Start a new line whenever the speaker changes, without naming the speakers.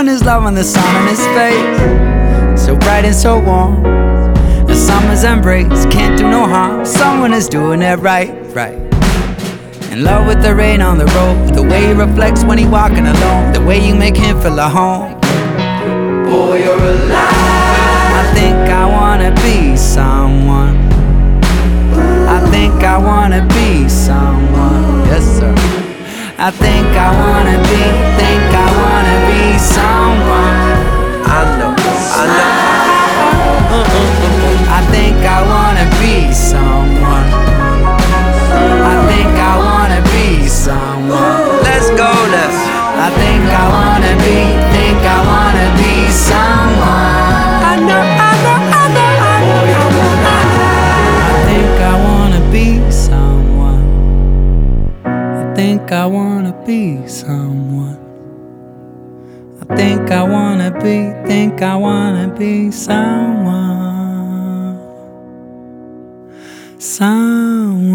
his love and the sun on his face, so bright and so warm. The summer's embrace can't do no harm. Someone is doing it right. In love with the rain on the road, the way he reflects when he walking alone, the way you make him feel at home. Boy, you're alive. I think I wanna be someone. I think I wanna be someone. Yes, sir. I think I wanna be someone.
I know.
I think I wanna be someone. I think I wanna be someone.
Let's go now.
I think I wanna be someone.
I know.
I think I wanna be someone. I think I wanna be someone. I think I wanna be someone. Someone.